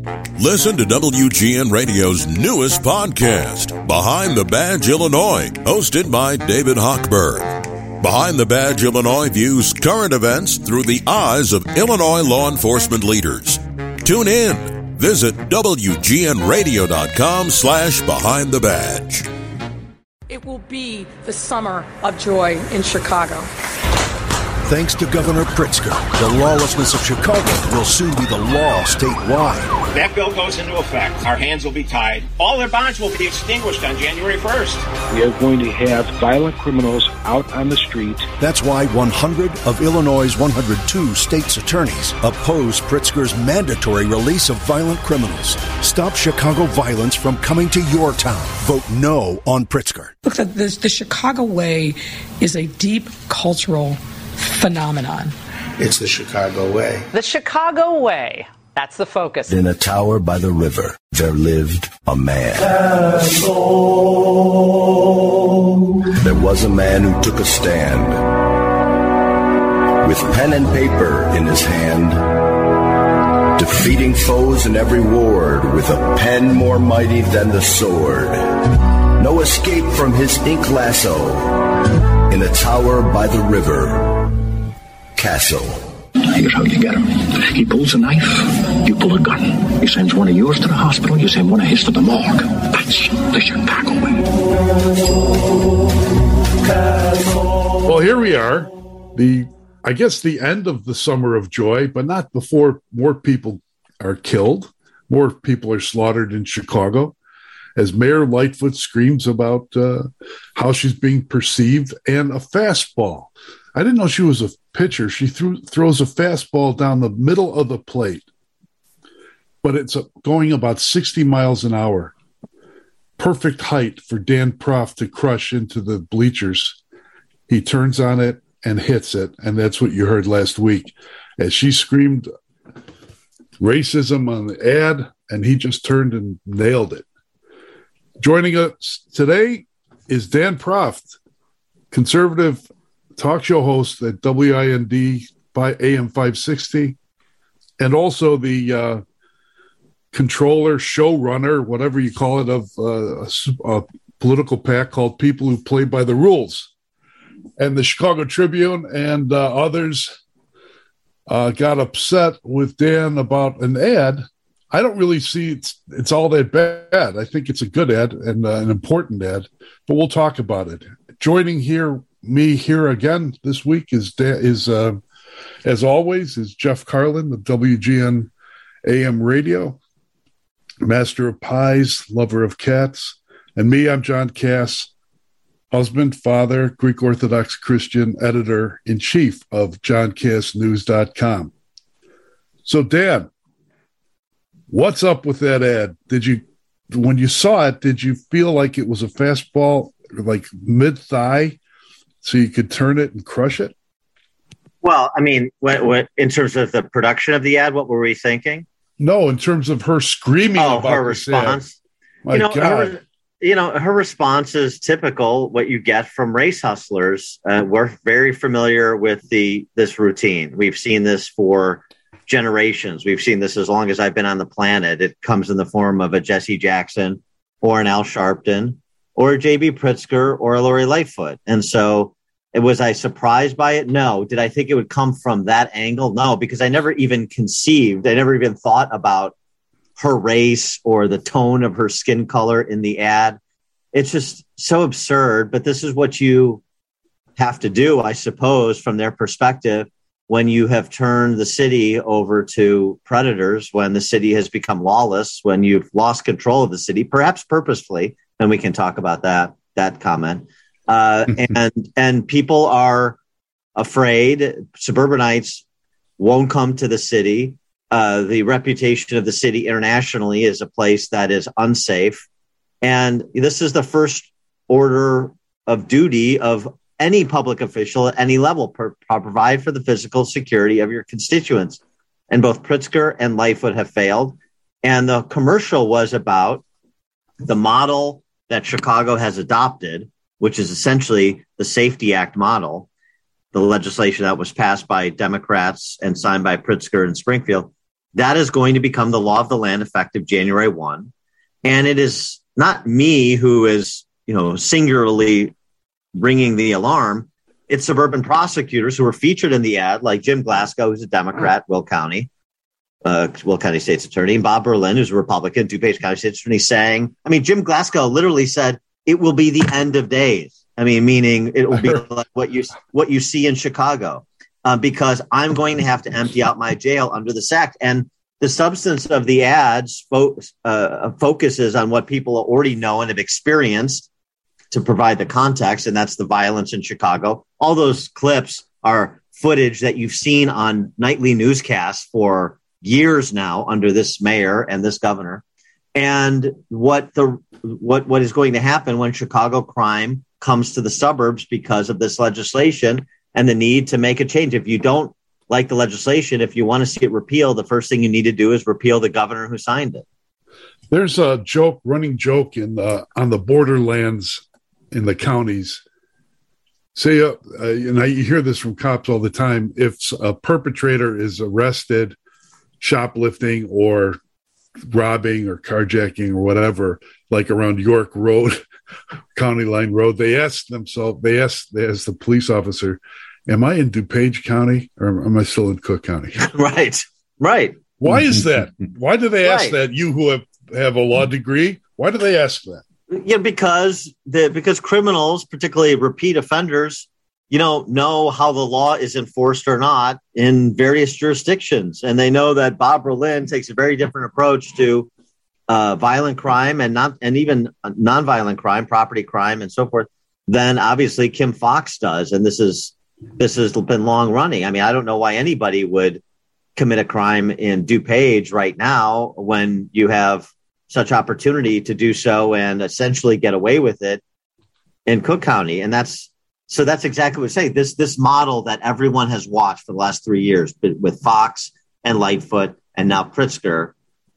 Listen to WGN Radio's newest podcast, Behind the Badge Illinois, hosted by David Hochberg. Behind the Badge Illinois views current events through the eyes of Illinois law enforcement leaders. Tune in. Visit WGNRadio.com/Behind the Badge. It will be the summer of joy in Chicago. Thanks to Governor Pritzker, the lawlessness of Chicago will soon be the law statewide. That bill goes into effect. Our hands will be tied. All their bonds will be extinguished on January 1st. We are going to have violent criminals out on the street. That's why 100 of Illinois' 102 state's attorneys oppose Pritzker's mandatory release of violent criminals. Stop Chicago violence from coming to your town. Vote no on Pritzker. Look, the Chicago way is a deep cultural phenomenon. It's the Chicago way. The Chicago way. That's the focus. In a tower by the river, there lived a man. There was a man who took a stand. With pen and paper in his hand, defeating foes in every ward with a pen more mighty than the sword. No escape from his ink lasso. In a tower by the river, Castle. Here's how you get him. He pulls a knife, you pull a gun. He sends one of yours to the hospital, you send one of his to the morgue. That's the Chicago way. Well, here we are. I guess the end of the summer of joy, but not before more people are killed. More people are slaughtered in Chicago. As Mayor Lightfoot screams about how she's being perceived, and a fastball. I didn't know she was a pitcher. She throws a fastball down the middle of the plate, but it's going about 60 miles an hour. Perfect height for Dan Proft to crush into the bleachers. He turns on it and hits it, and that's what you heard last week as she screamed racism on the ad, and he just turned and nailed it. Joining us today is Dan Proft, conservative talk show host at WIND by AM 560, and also the controller, showrunner, whatever you call it, of a political PAC called People Who Play by the Rules. And the Chicago Tribune and others got upset with Dan about an ad. I don't really see it's all that bad. I think it's a good ad and an important ad, but we'll talk about it. Joining me here again this week is as always, is Jeff Carlin of WGN AM Radio, master of pies, lover of cats, and me, I'm John Cass, husband, father, Greek Orthodox Christian, editor-in-chief of JohnCassNews.com. So, Dan, what's up with that ad? When you saw it, did you feel like it was a fastball, like mid-thigh, so you could turn it and crush it? Well, I mean, what in terms of the production of the ad, what were we thinking? No, in terms of her screaming about her response. My God. Her response is typical what you get from race hustlers. We're very familiar with this routine. We've seen this for generations. We've seen this as long as I've been on the planet. It comes in the form of a Jesse Jackson or an Al Sharpton or a J.B. Pritzker or a Lori Lightfoot. And so was I surprised by it? No. Did I think it would come from that angle? No, because I never even thought about her race or the tone of her skin color in the ad. It's just so absurd, but this is what you have to do, I suppose, from their perspective, when you have turned the city over to predators, when the city has become lawless, when you've lost control of the city, perhaps purposefully, and we can talk about that comment. And people are afraid. Suburbanites won't come to the city. The reputation of the city internationally is a place that is unsafe. And this is the first order of duty of any public official at any level, provide for the physical security of your constituents. And both Pritzker and Lightfoot have failed. And the commercial was about the model that Chicago has adopted, which is essentially the Safety Act model, the legislation that was passed by Democrats and signed by Pritzker in Springfield. That is going to become the law of the land effective January 1. And it is not me who is, singularly ringing the alarm. It's suburban prosecutors who were featured in the ad, like Jim Glasgow, who's a Democrat, Will County State's Attorney, and Bob Berlin, who's a Republican, DuPage County State's Attorney, saying, Jim Glasgow literally said, it will be the end of days. Meaning it will be like what you see in Chicago, because I'm going to have to empty out my jail under this act. And the substance of the ads focuses on what people already know and have experienced to provide the context, and that's the violence in Chicago. All those clips are footage that you've seen on nightly newscasts for years now under this mayor and this governor. And what is going to happen when Chicago crime comes to the suburbs because of this legislation and the need to make a change. If you don't like the legislation, if you want to see it repealed, the first thing you need to do is repeal the governor who signed it. There's a running joke on the borderlands in the counties. Say, and you hear this from cops all the time, if a perpetrator is arrested, shoplifting or robbing or carjacking or whatever, like around York Road, County Line Road, they ask the police officer, am I in DuPage County or am I still in Cook County? Right. Why is that? Why do they ask that? You who have a law degree, why do they ask that? Yeah, because criminals, particularly repeat offenders, know how the law is enforced or not in various jurisdictions. And they know that Bob Berlin takes a very different approach to violent crime and even nonviolent crime, property crime, and so forth, than obviously Kim Foxx does. And this has been long running. I don't know why anybody would commit a crime in DuPage right now when you have such opportunity to do so and essentially get away with it in Cook County. And that's exactly what I say. This model that everyone has watched for the last 3 years with Fox and Lightfoot and now Pritzker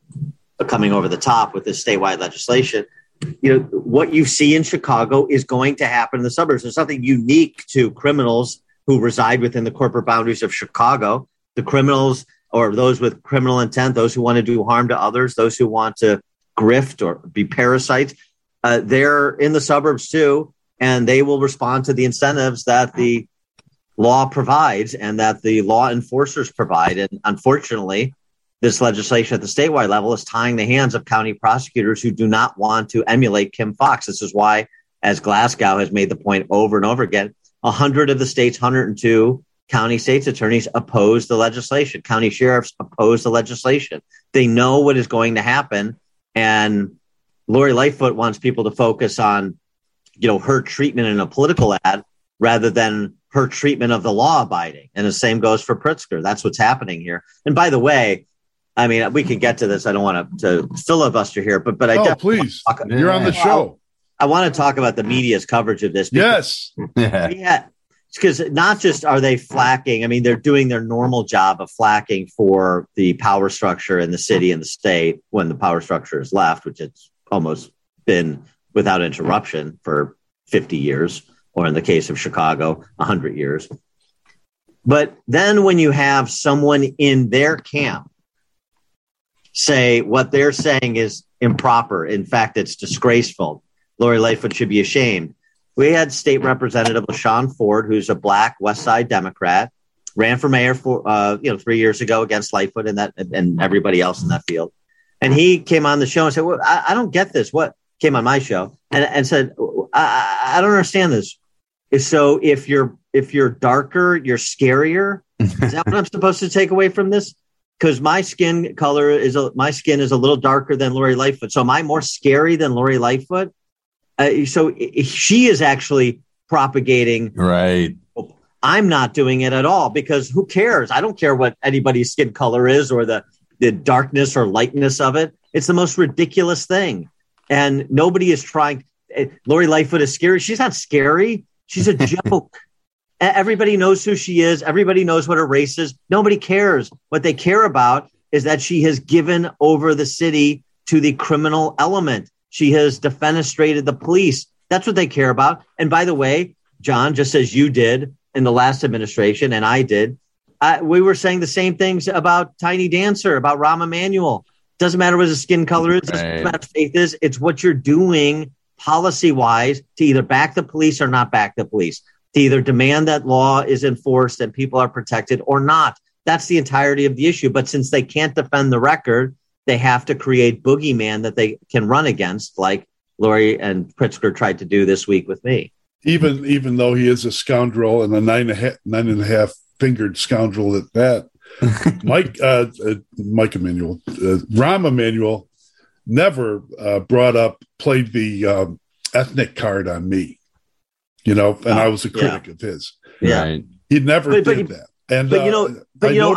coming over the top with this statewide legislation. What you see in Chicago is going to happen in the suburbs. There's something unique to criminals who reside within the corporate boundaries of Chicago. The criminals, or those with criminal intent, those who want to do harm to others, those who want to grift or be parasites, they're in the suburbs too, and they will respond to the incentives that the law provides and that the law enforcers provide. And unfortunately, this legislation at the statewide level is tying the hands of county prosecutors who do not want to emulate Kim Foxx. This is why, as Glasgow has made the point over and over again, 100 of the state's 102 county state's attorneys oppose the legislation. County sheriffs oppose the legislation. They know what is going to happen. And Lori Lightfoot wants people to focus on, her treatment in a political ad rather than her treatment of the law abiding. And the same goes for Pritzker. That's what's happening here. And by the way, we can get to this. I don't want to filibuster here, but I please, you're on the show. I want to talk about the media's coverage of this. Yes. Because not just are they flacking, they're doing their normal job of flacking for the power structure in the city and the state when the power structure is left, which it's almost been without interruption for 50 years, or in the case of Chicago, 100 years. But then when you have someone in their camp say what they're saying is improper, in fact, it's disgraceful, Lori Lightfoot should be ashamed. We had State Representative LaShawn Ford, who's a Black West Side Democrat, ran for mayor for 3 years ago against Lightfoot and everybody else in that field. And he came on the show and said, "Well, I don't get this." What came on my show and said, "I don't understand this. So if you're darker, you're scarier. Is that what I'm supposed to take away from this? Because my skin is a little darker than Lori Lightfoot. So am I more scary than Lori Lightfoot?" So she is actually propagating. Right. I'm not doing it at all, because who cares? I don't care what anybody's skin color is or the darkness or lightness of it. It's the most ridiculous thing. And nobody is trying. Lori Lightfoot is scary. She's not scary. She's a joke. Everybody knows who she is. Everybody knows what her race is. Nobody cares. What they care about is that she has given over the city to the criminal element. She has defenestrated the police. That's what they care about. And by the way, John, just as you did in the last administration and I did, We were saying the same things about Tiny Dancer, about Rahm Emanuel. Doesn't matter what his skin color is, doesn't matter what faith is. It's what you're doing policy-wise to either back the police or not back the police, to either demand that law is enforced and people are protected or not. That's the entirety of the issue. But since they can't defend the record, they have to create boogeyman that they can run against, like Lori and Pritzker tried to do this week with me. Even though he is a scoundrel and a nine and a half fingered scoundrel at that, Mike Emanuel, Rahm Emanuel never played the ethnic card on me, and I was a critic of his. Yeah, right. He never did that. And on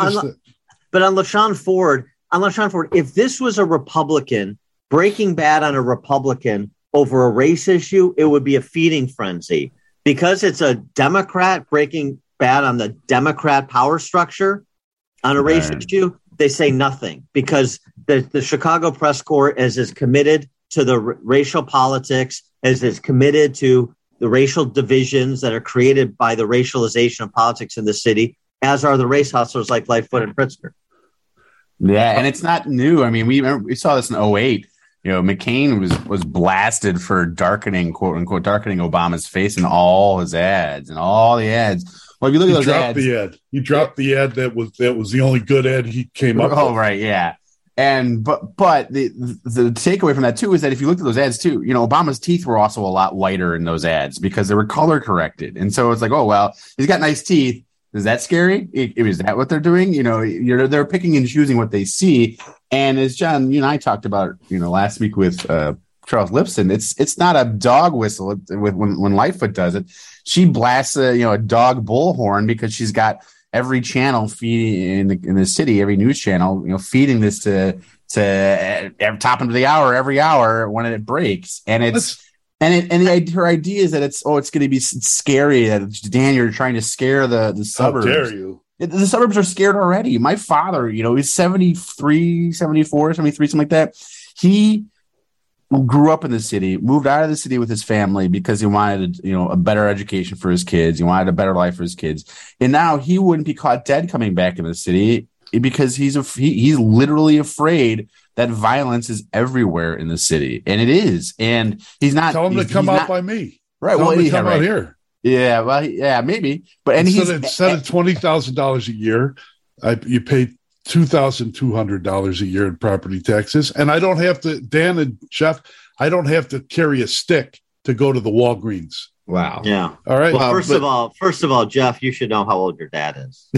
LaShawn Ford, if this was a Republican breaking bad on a Republican over a race issue, it would be a feeding frenzy. Because it's a Democrat breaking bad on the Democrat power structure on a race issue, they say nothing, because the Chicago Press Corps is as committed to the racial politics, as is committed to the racial divisions that are created by the racialization of politics in the city, as are the race hustlers like Lightfoot and Pritzker. Yeah, and it's not new. I mean, we saw this in 2008. McCain was blasted for darkening, quote unquote, darkening Obama's face in all his ads and all the ads. Well, if you look at those ads, he dropped the ad that was the only good ad he came up with. Oh, right, yeah. And but the takeaway from that too is that if you looked at those ads too, Obama's teeth were also a lot whiter in those ads because they were color corrected, and so it's like, oh well, he's got nice teeth. Is that scary? Is that what they're doing? They're picking and choosing what they see. And as John, you and I talked about, last week with Charles Lipson, it's not a dog whistle when Lightfoot does it. She blasts a dog bullhorn because she's got every channel feeding in the city, every news channel, feeding this to top of the hour every hour when it breaks, and it's. Her idea is that it's going to be scary. That Dan, you're trying to scare the suburbs. How dare you? The suburbs are scared already. My father, he's 73, 74, 73, something like that. He grew up in the city, moved out of the city with his family because he wanted, a better education for his kids. He wanted a better life for his kids. And now he wouldn't be caught dead coming back in the city because he's literally afraid that violence is everywhere in the city, and it is. And he's not. Tell him to come out by me. Right. Tell him to come out here. Yeah. Well. Yeah. Maybe. But instead of $20,000 a year, you pay $2,200 a year in property taxes, and I don't have to. Dan and Jeff, I don't have to carry a stick to go to the Walgreens. Wow. Yeah. All right. Well, first of all, Jeff, you should know how old your dad is.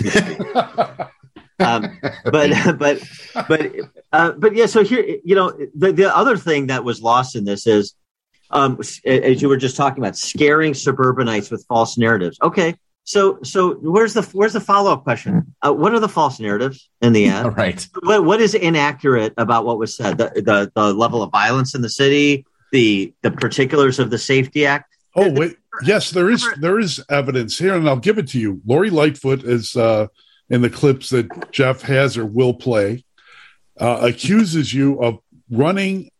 But yeah. So here, the other thing that was lost in this is, as you were just talking about, scaring suburbanites with false narratives. Okay, so where's the follow-up question? What are the false narratives in the ad? Right. What is inaccurate about what was said? The level of violence in the city, the particulars of the Safety Act. Oh wait, yes, there is evidence here, and I'll give it to you. Lori Lightfoot is. In the clips that Jeff has or will play, accuses you of running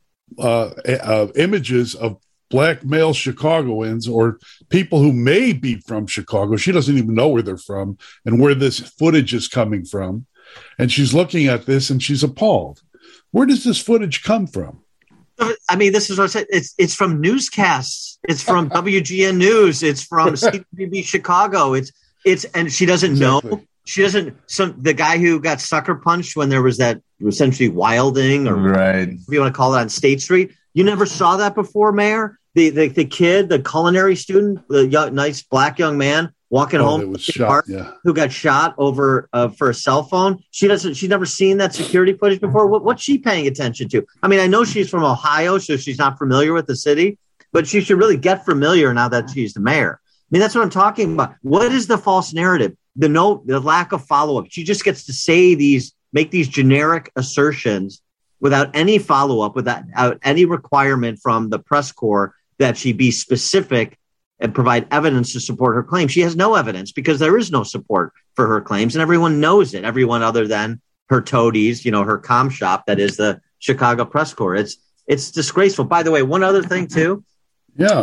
images of black male Chicagoans or people who may be from Chicago. She doesn't even know where they're from and where this footage is coming from. And she's looking at this and she's appalled. Where does this footage come from? I mean, this is what I said. It's from newscasts. It's from WGN News. It's from CBB Chicago. And she doesn't know. She doesn't. The guy who got sucker punched when there was that essentially wilding, or right, if you want to call it, on State Street. You never saw that before, Mayor. The kid, the culinary student, the nice black young man walking home who got shot over for a cell phone. She's never seen that security footage before. What's she paying attention to? I mean, I know she's from Ohio, so she's not familiar with the city, but she should really get familiar now that she's the mayor. I mean, that's what I'm talking about. What is the false narrative? The lack of follow-up. She just gets to make these generic assertions without any follow-up, without any requirement from the press corps that she be specific and provide evidence to support her claim. She has no evidence because there is no support for her claims, and everyone knows it. Everyone other than her toadies, her comm shop that is the Chicago Press Corps. It's disgraceful. By the way, one other thing too. Yeah.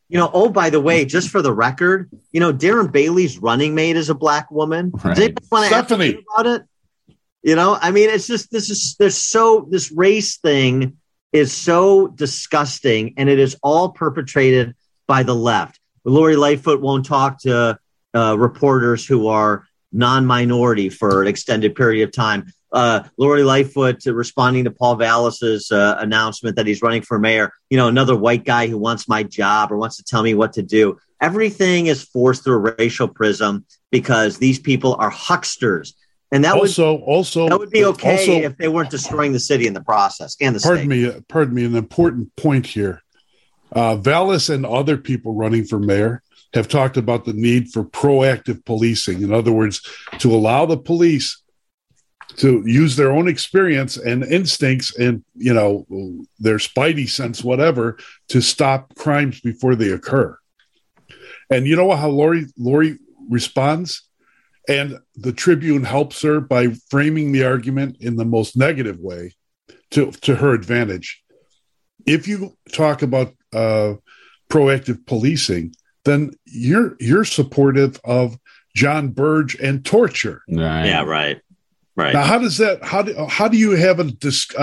Oh, by the way, just for the record, Darren Bailey's running mate is a black woman. Right. Does anyone want to ask me about it? It's just this race thing is so disgusting, and it is all perpetrated by the left. Lori Lightfoot won't talk to reporters who are non-minority for an extended period of time. Lori Lightfoot responding to Paul Vallis's announcement that he's running for mayor. Another white guy who wants my job or wants to tell me what to do. Everything is forced through a racial prism because these people are hucksters. And that would be okay if they weren't destroying the city in the process and the state. Pardon me. An important point here. Vallis and other people running for mayor have talked about the need for proactive policing. In other words, to allow the police to use their own experience and instincts and, their spidey sense, whatever, to stop crimes before they occur. And you know how Lori responds? And the Tribune helps her by framing the argument in the most negative way to her advantage. If you talk about proactive policing, then you're supportive of John Burge and torture. Right. Yeah, right. Now, how does that? How do you have an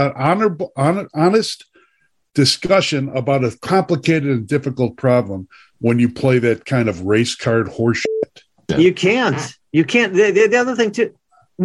honest discussion about a complicated and difficult problem when you play that kind of race card horseshit? You can't. The other thing too.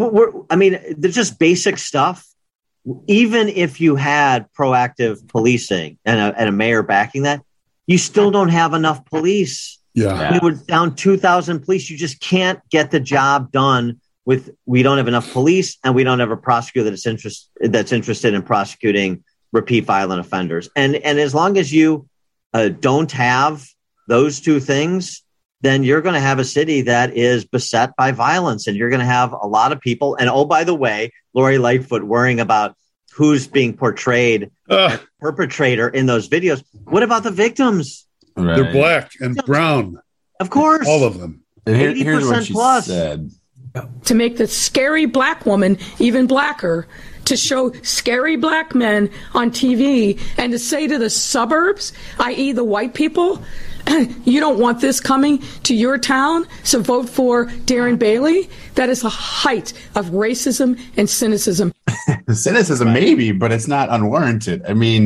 There's just basic stuff. Even if you had proactive policing and a mayor backing that, you still don't have enough police. Yeah. We were down 2,000 police. You just can't get the job done. We don't have enough police, and we don't have a prosecutor that's interested in prosecuting repeat violent offenders. And as long as you don't have those two things, then you're going to have a city that is beset by violence, and you're going to have a lot of people. And oh, by the way, Lori Lightfoot worrying about who's being portrayed as perpetrator in those videos. What about the victims? Right. They're black and brown. Of course. All of them. And here's what 80% she plus. said. To make the scary black woman even blacker, to show scary black men on TV, and to say to the suburbs, i.e. the white people, you don't want this coming to your town, so vote for Darren Bailey. That is the height of racism and cynicism. Cynicism, maybe, but it's not unwarranted.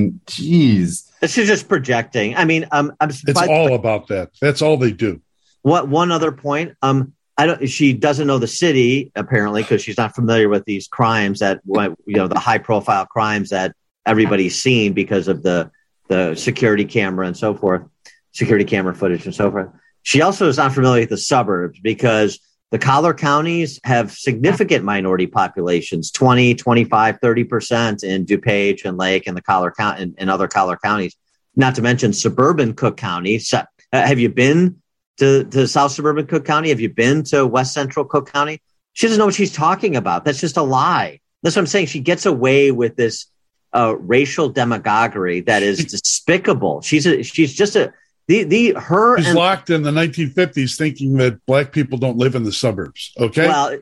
Geez. This is just projecting. It's all about that. That's all they do. What one other point? She doesn't know the city apparently because she's not familiar with these crimes the high profile crimes that everybody's seen because of the security camera and so forth, security camera footage and so forth. She also is not familiar with the suburbs because the collar counties have significant minority populations, 20, 25, 30% in DuPage and Lake and the Collar County and other collar counties, not to mention suburban Cook County. So, have you been to South Suburban Cook County? Have you been to West Central Cook County? She doesn't know what she's talking about. That's just a lie. That's what I'm saying. She gets away with this racial demagoguery that is despicable. She's locked in the 1950s thinking that black people don't live in the suburbs. Okay. Well,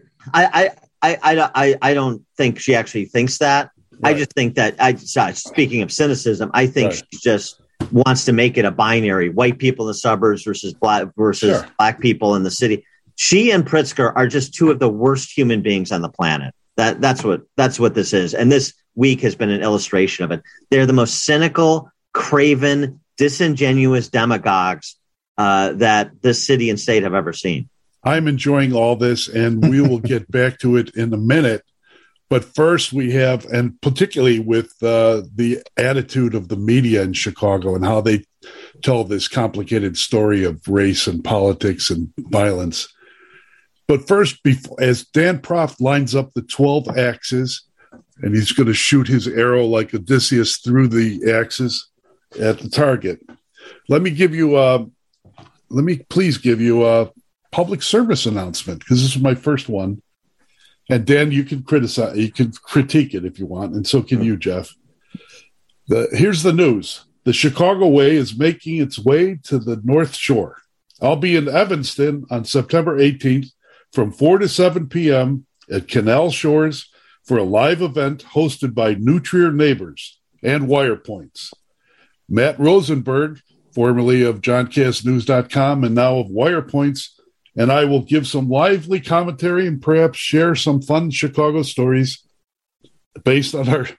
I don't think she actually thinks that. Right. I just think that speaking of cynicism, I think she just wants to make it a binary: white people in the suburbs versus black people in the city. She and Pritzker are just two of the worst human beings on the planet. That's what this is. And this week has been an illustration of it. They're the most cynical, craven, disingenuous demagogues that this city and state have ever seen. I'm enjoying all this, and we will get back to it in a minute. But first we have, and particularly with the attitude of the media in Chicago and how they tell this complicated story of race and politics and violence. But first, as Dan Proft lines up the 12 axes, and he's going to shoot his arrow like Odysseus through the axes at the target, let me please give you a public service announcement, because this is my first one. And Dan, you can critique it if you want, and so can you, Jeff. Here's the news. The Chicago Way is making its way to the North Shore. I'll be in Evanston on September 18th from 4 to 7 p.m. at Canal Shores for a live event hosted by Nutrier Neighbors and Wire Points. Matt Rosenberg formerly of JohnCastNews.com and now of WirePoints, and I will give some lively commentary and perhaps share some fun Chicago stories based on our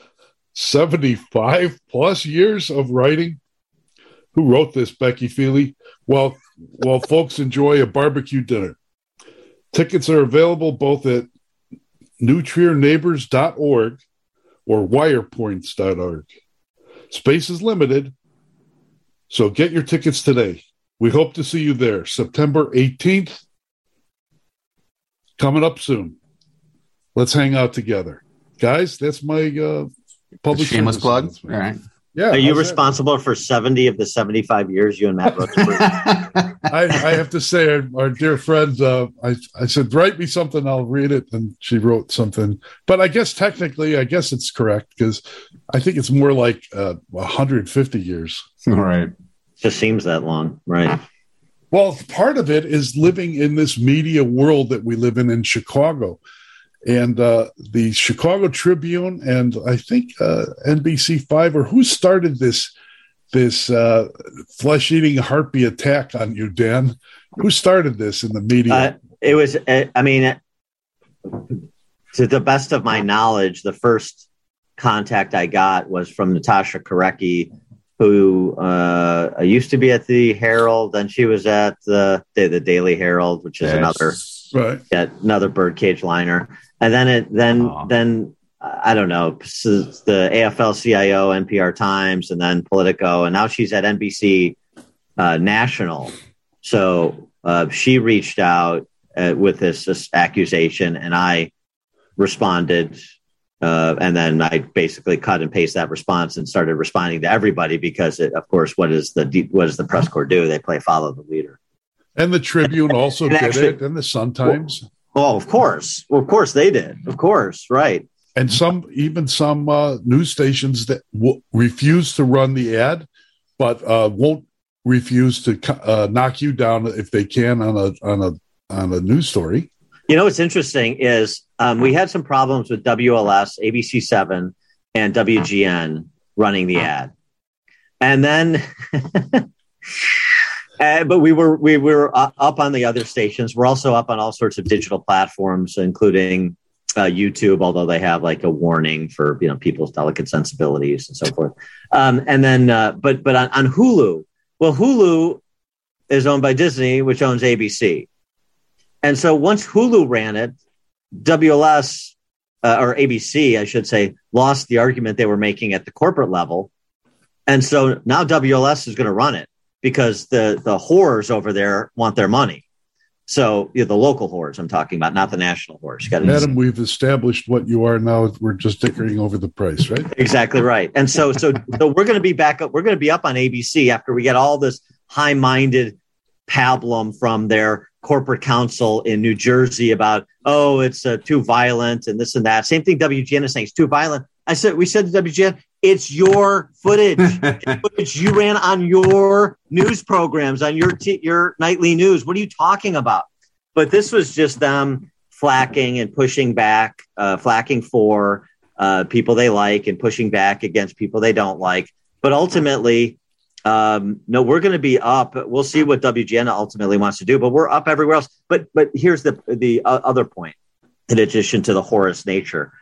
75 plus years of writing. Who wrote this, Becky Feely? While folks enjoy a barbecue dinner. Tickets are available both at NewTrierNeighbors.org or WirePoints.org. Space is limited, so get your tickets today. We hope to see you there, September 18th. Coming up soon. Let's hang out together. Guys, that's my public shameless plug. All right. Yeah. Are you responsible for 70 of the 75 years you and Matt wrote the book? I have to say, our dear friend, I said, write me something, I'll read it. And she wrote something. But I guess technically, it's correct because I think it's more like 150 years. All right. Just seems that long. Right. Well, part of it is living in this media world that we live in Chicago. And the Chicago Tribune and I think NBC5, or who started this flesh-eating harpy attack on you, Dan? Who started this in the media? It was, to the best of my knowledge, the first contact I got was from Natasha Korecki, who used to be at the Herald, then she was at the Daily Herald, which is another birdcage liner. And then I don't know, the AFL-CIO, NPR Times, and then Politico, and now she's at NBC National. So she reached out with this accusation, and I responded, and then I basically cut and paste that response and started responding to everybody because, of course, what does the press corps do? They follow the leader. And the Tribune also did it, and the Sun-Times. Oh, of course. Well, of course they did. Of course. Right. And some news stations that refuse to run the ad, but won't refuse to knock you down if they can on a news story. You know, what's interesting is we had some problems with WLS, ABC7, and WGN running the ad. And then but we were up on the other stations. We're also up on all sorts of digital platforms, including YouTube, although they have like a warning for people's delicate sensibilities and so forth. And then, but on Hulu, well, Hulu is owned by Disney, which owns ABC, and so once Hulu ran it, WLS or ABC, I should say, lost the argument they were making at the corporate level, and so now WLS is going to run it. Because the whores over there want their money. So the local whores I'm talking about, not the national whores. Adam, we've established what you are now. We're just dickering over the price, right? Exactly right. And so we're going to be back up. We're going to be up on ABC after we get all this high-minded pablum from their corporate counsel in New Jersey about, it's too violent and this and that. Same thing WGN is saying, it's too violent. We said to WGN, it's your footage. Footage you ran on your news programs, on your nightly news. What are you talking about? But this was just them flacking and pushing back, flacking for people they like and pushing back against people they don't like. But ultimately, no, we're going to be up. We'll see what WGN ultimately wants to do, but we're up everywhere else. But here's the other point, in addition to the Horus nature.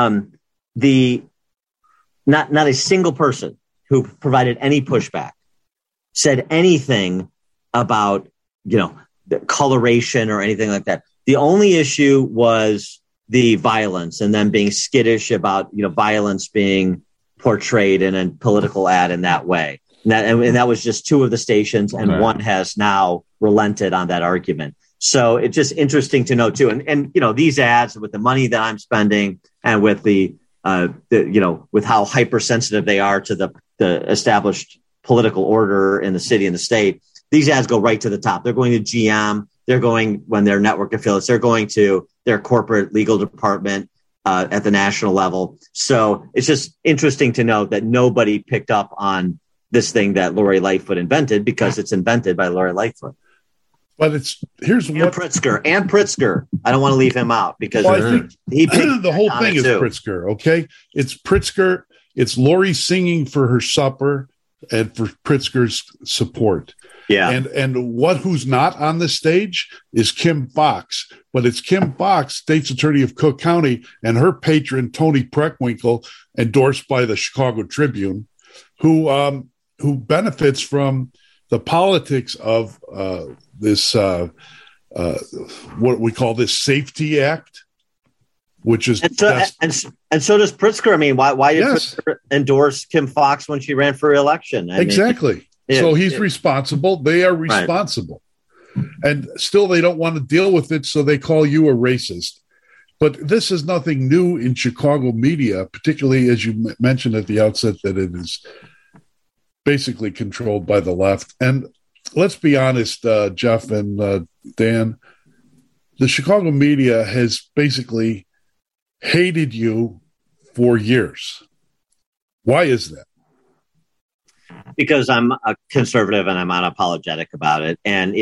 Not a single person who provided any pushback said anything about, the coloration or anything like that. The only issue was the violence and them being skittish about, violence being portrayed in a political ad in that way. And that was just two of the stations, and one has now relented on that argument. So it's just interesting to know too. And these ads with the money that I'm spending and with with how hypersensitive they are to the established political order in the city and the state, these ads go right to the top. They're going to GM. They're going, when they're network affiliates, they're going to their corporate legal department at the national level. So it's just interesting to note that nobody picked up on this thing that Lori Lightfoot invented because it's invented by Lori Lightfoot. But Pritzker. I don't want to leave him out because I think he picked the whole thing is too. Pritzker. Okay, it's Pritzker. It's Lori singing for her supper. and for Pritzker's support. Yeah. And who's not on the stage is Kim Foxx, but it's Kim Foxx, state's attorney of Cook County, and her patron, Tony Preckwinkle, endorsed by the Chicago Tribune, who benefits from the politics of this, what we call this Safety Act, which is and so does Pritzker. I mean, why did Pritzker endorse Kim Foxx when she ran for re-election? Exactly. So he's responsible. They are responsible. Right. And still they don't want to deal with it, so they call you a racist. But this is nothing new in Chicago media, particularly as you mentioned at the outset that it is basically controlled by the left. And let's be honest, Jeff and Dan, the Chicago media has basically hated you for years. Why is that? Because I'm a conservative and I'm unapologetic about it. And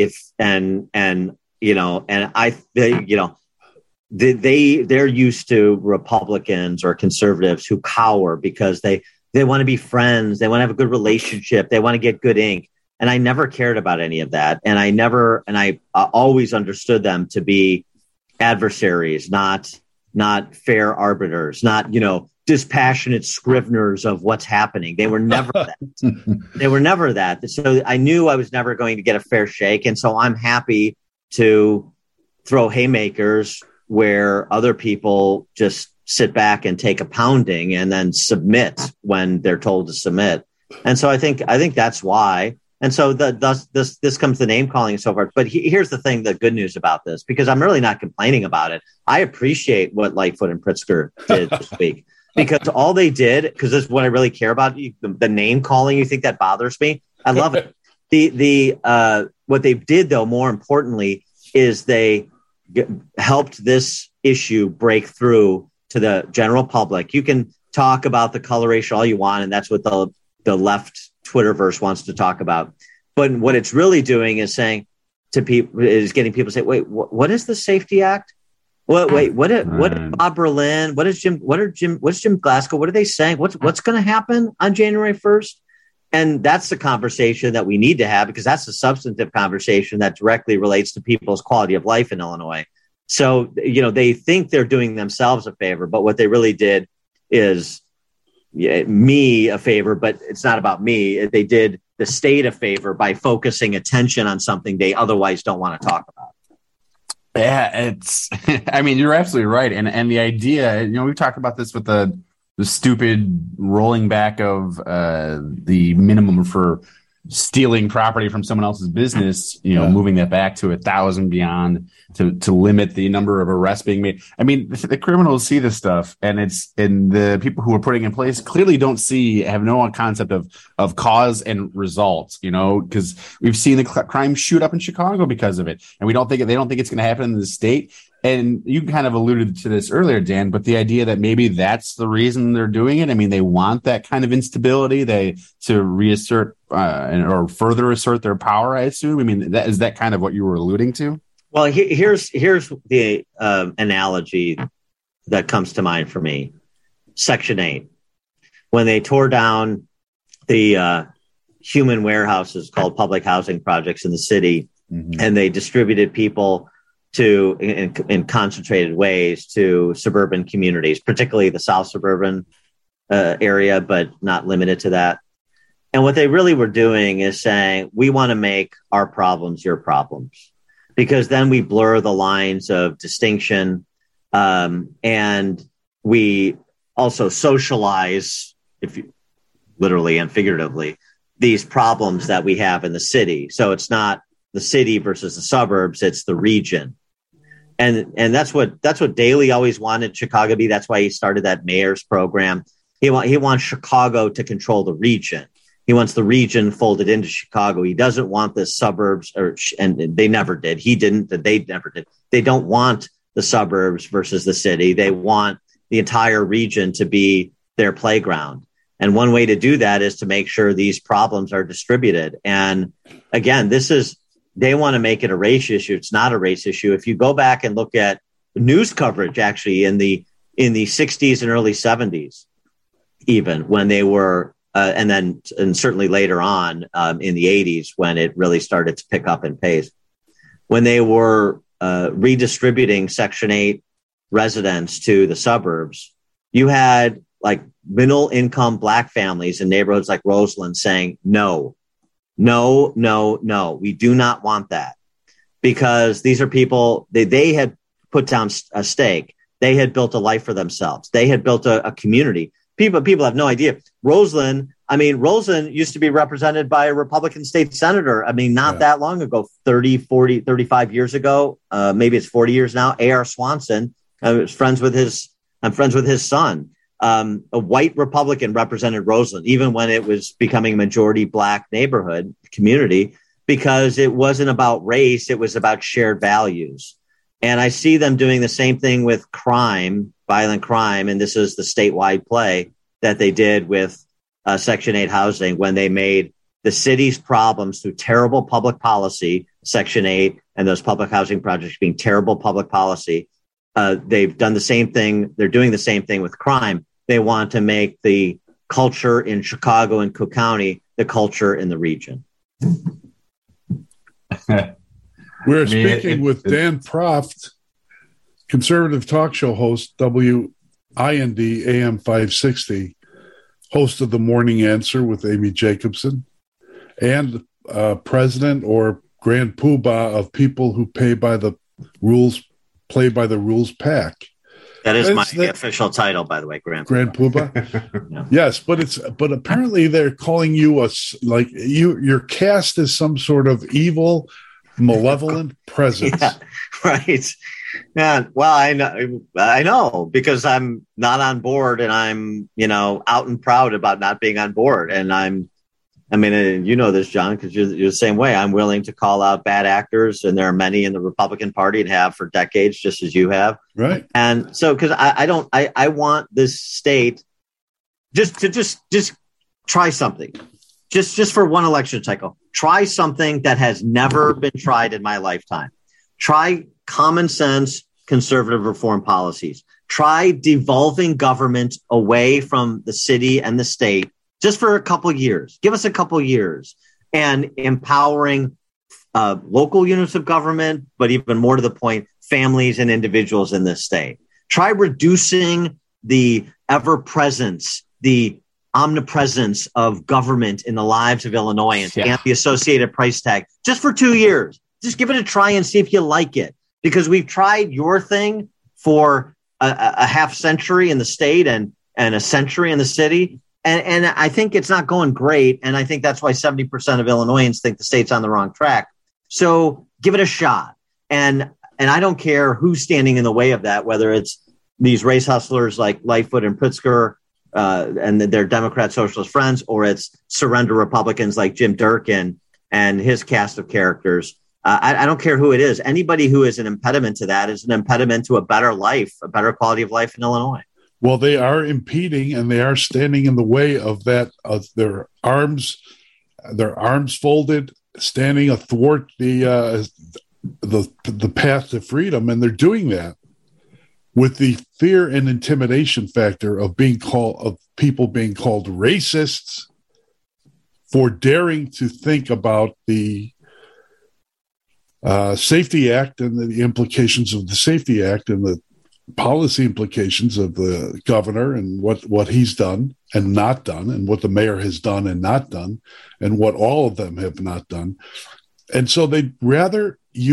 they're used to Republicans or conservatives who cower because they want to be friends. They want to have a good relationship. They want to get good ink. And I never cared about any of that. And I always understood them to be adversaries, not fair arbiters, not, dispassionate scriveners of what's happening. They were never that. So I knew I was never going to get a fair shake. And so I'm happy to throw haymakers where other people just sit back and take a pounding and then submit when they're told to submit. And so I think that's why. And so this comes the name calling and so forth. But here's the thing, the good news about this, because I'm really not complaining about it. I appreciate what Lightfoot and Pritzker did this week. Because all they did, because this is what I really care about, the name calling, you think that bothers me? I love it. What they did, though, more importantly, is they helped this issue break through to the general public. You can talk about the coloration all you want, and that's what the left Twitterverse wants to talk about. But what it's really doing is saying to people, is getting people to say, wait, what is the Safety Act? What did Bob Berlin? What's Jim Glasgow? What are they saying? What's going to happen on January 1st? And that's the conversation that we need to have, because that's a substantive conversation that directly relates to people's quality of life in Illinois. So, they think they're doing themselves a favor, but what they really did is me a favor, but it's not about me. They did the state a favor by focusing attention on something they otherwise don't want to talk about. Yeah, you're absolutely right. And the idea, we've talked about this with the stupid rolling back of the minimum for stealing property from someone else's business, moving that back to 1,000 beyond to limit the number of arrests being made. I mean, the criminals see this stuff, and the people who are putting in place clearly have no concept of cause and results, because we've seen the crime shoot up in Chicago because of it. And they don't think it's going to happen in the state. And you kind of alluded to this earlier, Dan, but the idea that maybe that's the reason they're doing it. I mean, they want that kind of instability to reassert or further assert their power, I assume. I mean, is that kind of what you were alluding to? Well, here's the analogy that comes to mind for me. Section 8. When they tore down the human warehouses called public housing projects in the city, and they distributed people in concentrated ways to suburban communities, particularly the South suburban area, but not limited to that. And what they really were doing is saying, we want to make our problems your problems, because then we blur the lines of distinction. And we also socialize, if you literally and figuratively, these problems that we have in the city. So it's not the city versus the suburbs, it's the region. And that's what Daley always wanted Chicago to be. That's why he started that mayor's program. He wants Chicago to control the region. He wants the region folded into Chicago. He doesn't want the suburbs, and they never did. He didn't. They never did. They don't want the suburbs versus the city. They want the entire region to be their playground. And one way to do that is to make sure these problems are distributed. And again, they want to make it a race issue. It's not a race issue. If you go back and look at news coverage, actually in the 60s and early 70s, even when they were and certainly later on in the 80s when it really started to pick up in pace. When they were redistributing Section 8 residents to the suburbs, you had like middle income Black families in neighborhoods like Roseland saying, no, we do not want that. Because these are people, they had put down a stake. They had built a life for themselves. They had built a community. People have no idea. Roseland used to be represented by a Republican state senator. Not that long ago, 30, 40, 35 years ago, maybe it's 40 years now. A.R. Swanson, I'm friends with his son. A white Republican represented Roseland, even when it was becoming a majority Black neighborhood community, because it wasn't about race. It was about shared values. And I see them doing the same thing with crime, violent crime. And this is the statewide play that they did with Section 8 housing when they made the city's problems through terrible public policy, Section 8 and those public housing projects being terrible public policy. They've done the same thing. They're doing the same thing with crime. They want to make the culture in Chicago and Cook County the culture in the region. We're speaking with Dan Proft, conservative talk show host, WIND AM 560, host of The Morning Answer with Amy Jacobson, and president or grand poobah of People Who Play by the Rules PAC. That is my official title, by the way, Grand Poobah. No. Yes, but apparently they're calling you you're cast as some sort of evil, malevolent presence. Yeah, right. Yeah. Well, I know because I'm not on board, and I'm out and proud about not being on board, and you know this, John, because you're the same way. I'm willing to call out bad actors, and there are many in the Republican Party and have for decades, just as you have. Right. And so, because I want this state just try something, just for one election cycle. Try something that has never been tried in my lifetime. Try common sense conservative reform policies. Try devolving government away from the city and the state. Just for a couple of years, give us a couple of years, and empowering local units of government, but even more to the point, families and individuals in this state. Try reducing the ever-presence, the omnipresence of government in the lives of Illinoisans and the associated price tag just for 2 years. Just give it a try and see if you like it, because we've tried your thing for a half century in the state and a century in the city. And I think it's not going great. And I think that's why 70% of Illinoisans think the state's on the wrong track. So give it a shot. And I don't care who's standing in the way of that, whether it's these race hustlers like Lightfoot and Pritzker and their Democrat socialist friends, or it's surrender Republicans like Jim Durkin and his cast of characters. I don't care who it is. Anybody who is an impediment to that is an impediment to a better life, a better quality of life in Illinois. Well, they are impeding, and they are standing in the way of that, of their arms folded, standing athwart the path to freedom, and they're doing that with the fear and intimidation factor of people being called racists for daring to think about the Safety Act and the implications of the Safety Act and the policy implications of the governor and what he's done and not done, and what the mayor has done and not done, and what all of them have not done. And so they'd rather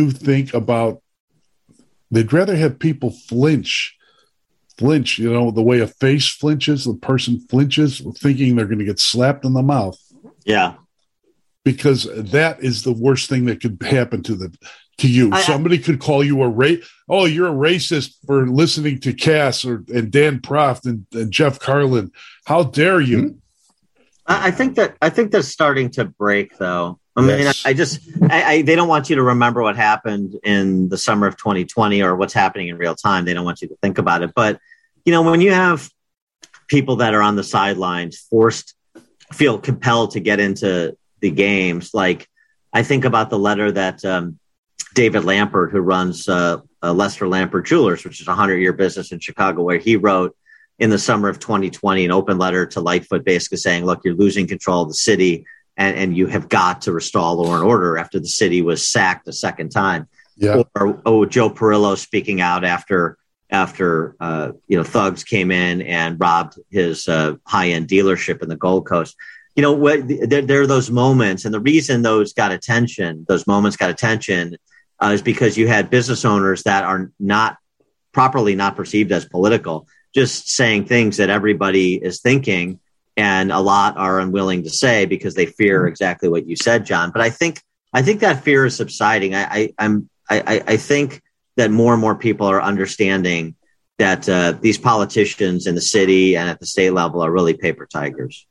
have people flinch, the way a face flinches, the person flinches, thinking they're going to get slapped in the mouth. Yeah. Because that is the worst thing that could happen to you. Somebody could call you you're a racist for listening to Cass and Dan Proft and Jeff Carlin. How dare you? I think that's starting to break, though. They don't want you to remember what happened in the summer of 2020 or what's happening in real time. They don't want you to think about it. But, when you have people that are on the sidelines feel compelled to get into the games, like I think about the letter that David Lampert, who runs Lester Lampert Jewelers, which is a 100-year business in Chicago, where he wrote in the summer of 2020, an open letter to Lightfoot basically saying, look, you're losing control of the city and you have got to restore law and order after the city was sacked a second time. Yeah. Or Joe Perillo speaking out after thugs came in and robbed his high-end dealership in the Gold Coast. There are those moments, and the reason those moments got attention is because you had business owners that are not perceived as political, just saying things that everybody is thinking, and a lot are unwilling to say because they fear exactly what you said, John. But I think that fear is subsiding. I think that more and more people are understanding that these politicians in the city and at the state level are really paper tigers.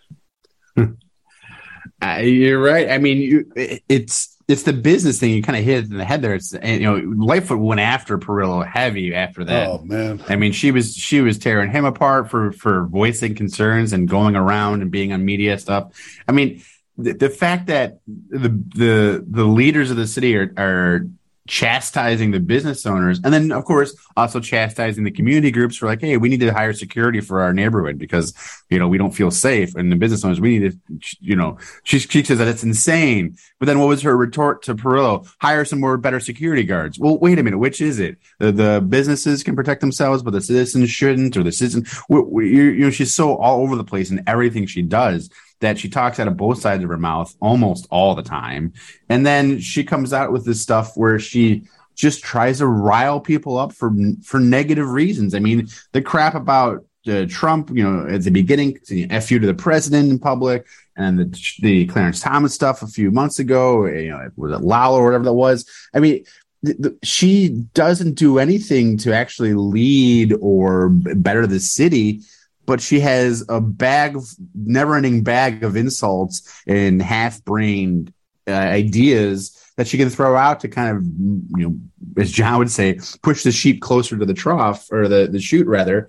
You're right. I mean, it's the business thing. You kind of hit it in the head there. Lightfoot went after Perillo heavy after that. Oh man! I mean, she was tearing him apart for voicing concerns and going around and being on media stuff. I mean, the fact that the leaders of the city are chastising the business owners, and then of course also chastising the community groups for like, hey, we need to hire security for our neighborhood because we don't feel safe, and the business owners, we need to, she says that it's insane. But then what was her retort to Perillo? Hire some more better security guards. Well, wait a minute, which is it? The businesses can protect themselves, but the citizens shouldn't, or the citizen. She's so all over the place in everything she does that she talks out of both sides of her mouth almost all the time. And then she comes out with this stuff where she just tries to rile people up for negative reasons. I mean, the crap about Trump, at the beginning, F you to the president in public, and the Clarence Thomas stuff a few months ago, was it Lalo or whatever that was? I mean, she doesn't do anything to actually lead or better the city, but she has a never-ending bag of insults and half-brained ideas that she can throw out to kind of, as John would say, push the sheep closer to the trough, or the chute rather.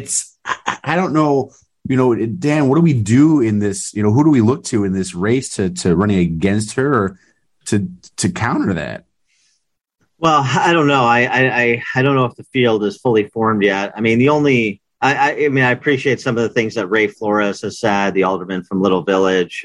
I don't know, Dan, what do we do in this? Who do we look to in this race to running against her, or to counter that? Well, I don't know. I don't know if the field is fully formed yet. I mean, I appreciate some of the things that Ray Flores has said, the alderman from Little Village,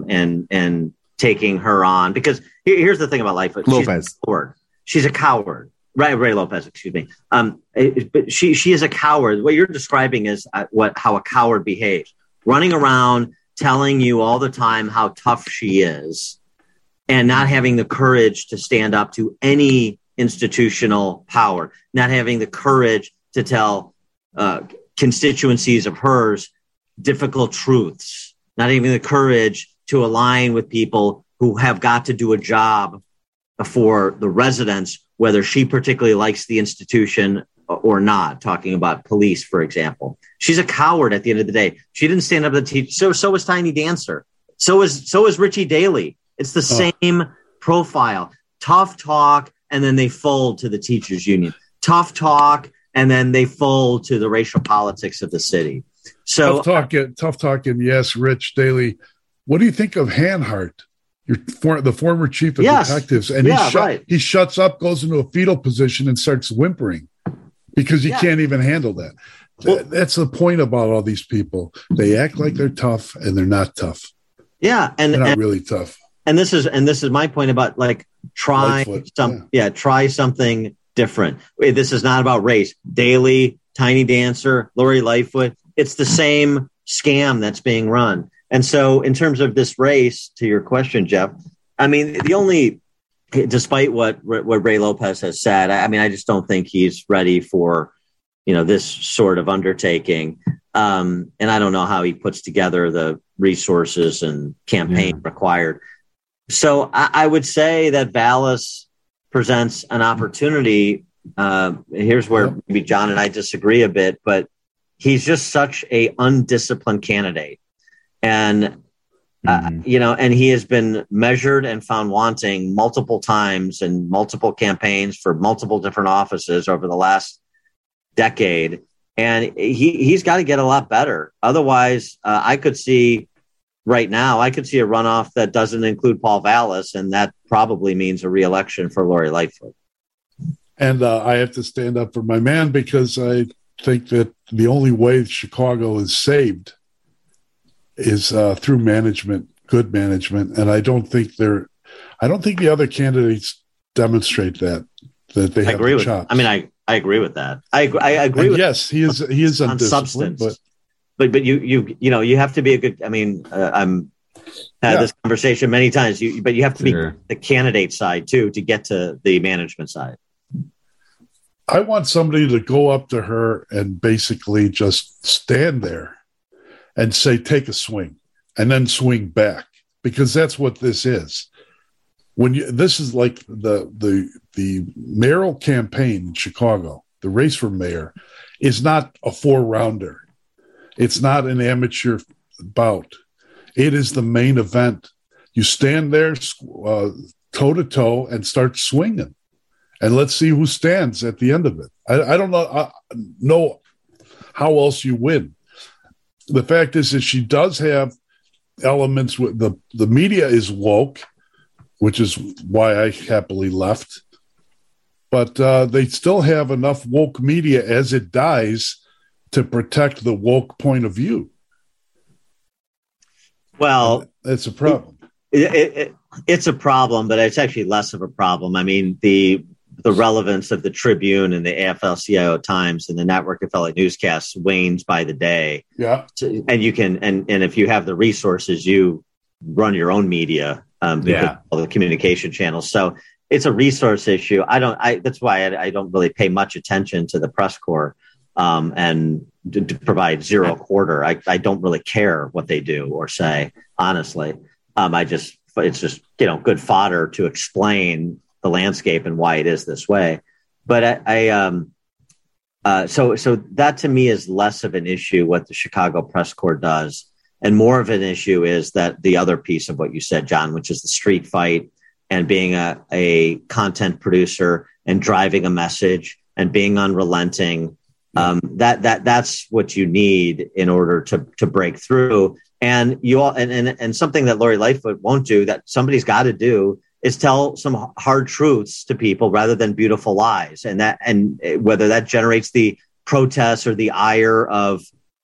and taking her on, because here's the thing about Lightfoot. She's a coward. Right, Ray Lopez, excuse me. But she is a coward. What you're describing is how a coward behaves, running around telling you all the time how tough she is, and not having the courage to stand up to any institutional power, not having the courage to tell constituencies of hers difficult truths, not having the courage to align with people who have got to do a job for the residents, whether she particularly likes the institution or not, talking about police, for example. She's a coward at the end of the day. She didn't stand up to teach. So was Tiny Dancer. So is Richie Daley. It's the same profile. Tough talk, and then they fold to the teachers union. Tough talk, and then they fold to the racial politics of the city. So tough talking. Yes, Rich Daley. What do you think of Hanhart, the former chief of detectives? And he shuts up, goes into a fetal position, and starts whimpering because he can't even handle that. That's the point about all these people. They act like they're tough, and they're not tough. Yeah, and they're not really tough. And this is my point about try something different. This is not about race. Daley, Tiny Dancer, Lori Lightfoot. It's the same scam that's being run. And so in terms of this race, to your question, Jeff, I mean, despite what Ray Lopez has said, I just don't think he's ready for, this sort of undertaking. And I don't know how he puts together the resources and campaign required. So I would say that Vallas presents an opportunity. Here's where maybe John and I disagree a bit, but he's just such a undisciplined candidate. And, and he has been measured and found wanting multiple times in multiple campaigns for multiple different offices over the last decade. And he's got to get a lot better. Otherwise, I could see a runoff that doesn't include Paul Vallas, and that probably means a reelection for Lori Lightfoot. And I have to stand up for my man because I think that the only way Chicago is saved is through management, good management, and I don't think the other candidates demonstrate that they have the chops. I agree with that. I agree with. Yes, he is on substance, but you have to be a good. I'm had this conversation many times. But you have to be the candidate side too to get to the management side. I want somebody to go up to her and basically just stand there and say, "Take a swing," and then swing back, because that's what this is. This is like the mayoral campaign in Chicago, the race for mayor, is not a 4-rounder. It's not an amateur bout. It is the main event. You stand there toe to toe and start swinging, and let's see who stands at the end of it. I don't know how else you win. The fact is that she does have elements with the media is woke, which is why I happily left. But they still have enough woke media as it dies to protect the woke point of view. Well, it's a problem. It's a problem, but it's actually less of a problem. I mean, the relevance of the Tribune and the AFL-CIO Times and the Network of LA newscasts wanes by the day. Yeah, and you can, and if you have the resources, you run your own media. Because of all the communication channels. So it's a resource issue. That's why I don't really pay much attention to the press corps and to provide zero quarter. I don't really care what they do or say, honestly. It's just, good fodder to explain the landscape and why it is this way. But so that to me is less of an issue what the Chicago press corps does. And more of an issue is that the other piece of what you said, John, which is the street fight and being a content producer and driving a message and being unrelenting. That's what you need in order to break through. And and something that Lori Lightfoot won't do, that somebody's got to do, is tell some hard truths to people rather than beautiful lies. And whether that generates the protests or the ire of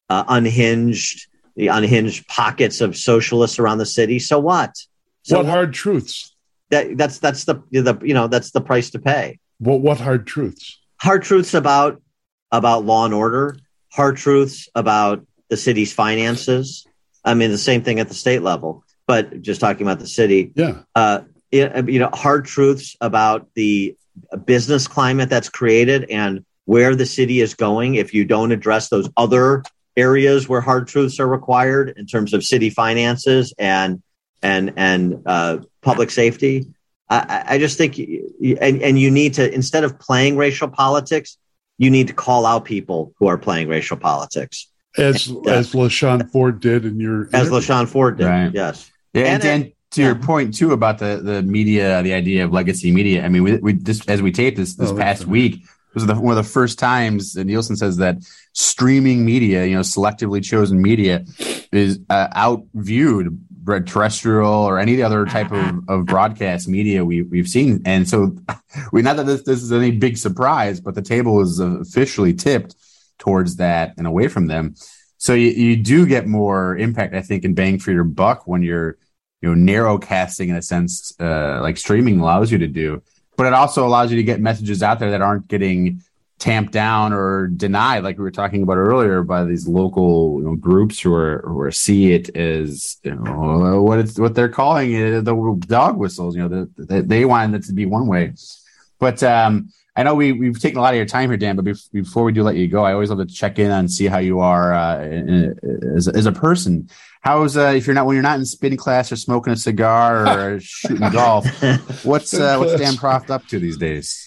the unhinged pockets of socialists around the city. So what? What hard truths? That's the price to pay. What hard truths? Hard truths about law and order. Hard truths about the city's finances. I mean, the same thing at the state level, but just talking about the city. Yeah. Hard truths about the business climate that's created and where the city is going if you don't address those other areas where hard truths are required in terms of city finances and public safety. I just think, and you need to, instead of playing racial politics, you need to call out people who are playing racial politics. As LaShawn Ford did in your interview. As LaShawn Ford did, right. Yes. Yeah, and to your point too about the media, the idea of legacy media. I mean, we just as we taped this past week, this was one of the first times that Nielsen says that streaming media, selectively chosen media, is outviewed terrestrial or any other type of broadcast media we've seen. And so, not that this is any big surprise, but the table is officially tipped towards that and away from them. So you do get more impact, I think, and bang for your buck when you're narrow casting in a sense, like streaming allows you to do. But it also allows you to get messages out there that aren't getting tamped down or denied, like we were talking about earlier, by these local groups who see it as what they're calling it, the dog whistles. They want it to be one way. But I know we've taken a lot of your time here, Dan. But before we do let you go, I always love to check in and see how you are as a person. How's when you're not in spin class or smoking a cigar or shooting golf? What's Dan Proft up to these days?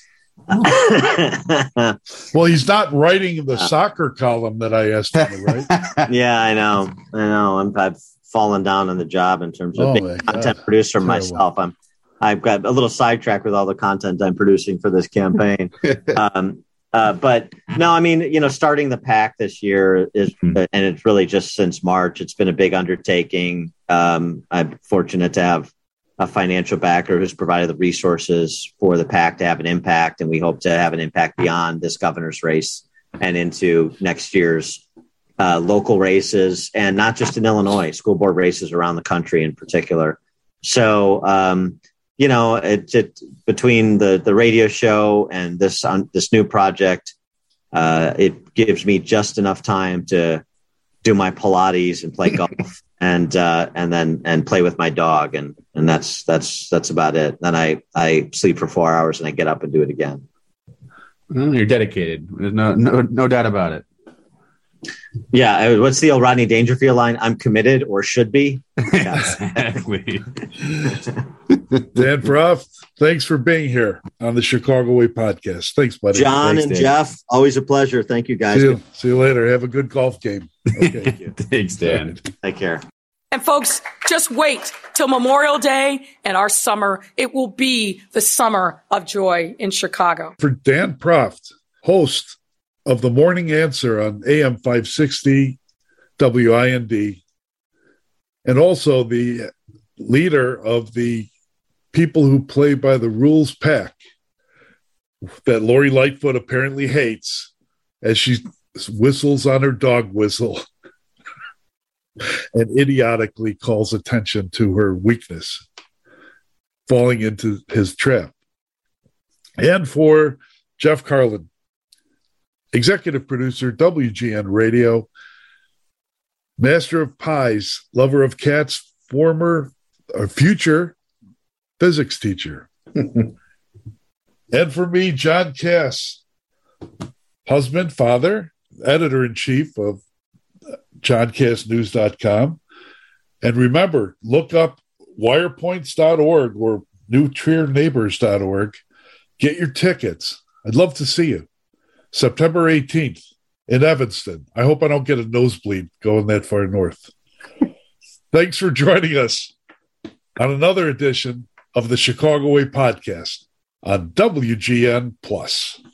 Well, he's not writing the soccer column that I asked him to write. Yeah, I know. I've fallen down on the job in terms of being a content producer myself. I've got a little sidetracked with all the content I'm producing for this campaign. But no, I mean, starting the PAC this year is, and it's really just since March, it's been a big undertaking. I'm fortunate to have a financial backer who's provided the resources for the PAC to have an impact. And we hope to have an impact beyond this governor's race and into next year's local races, and not just in Illinois, school board races around the country in particular. So, between the radio show and this new project, it gives me just enough time to do my Pilates and play golf and play with my dog. And that's about it. Then I sleep for 4 hours and I get up and do it again. Well, you're dedicated. No doubt about it. Yeah. What's the old Rodney Dangerfield line? I'm committed, or should be. Yeah, exactly. Dan Proft, thanks for being here on the Chicago Way podcast. Thanks, buddy. John Thanks, and Dave. Jeff, always a pleasure. Thank you, guys. See you later. Have a good golf game. Okay. Thanks, Dan. Take care. And folks, just wait till Memorial Day and our summer. It will be the summer of joy in Chicago. For Dan Proft, host of The Morning Answer on AM 560 WIND, and also the leader of the People Who Play by the Rules pack that Lori Lightfoot apparently hates as she whistles on her dog whistle and idiotically calls attention to her weakness, falling into his trap. And for Jeff Carlin, executive producer, WGN Radio, master of pies, lover of cats, future physics teacher. And for me, John Cass, husband, father, editor-in-chief of JohnCassNews.com. And remember, look up wirepoints.org or newtrierneighbors.org. Get your tickets. I'd love to see you. September 18th in Evanston. I hope I don't get a nosebleed going that far north. Thanks for joining us on another edition of the Chicago Way podcast on WGN Plus.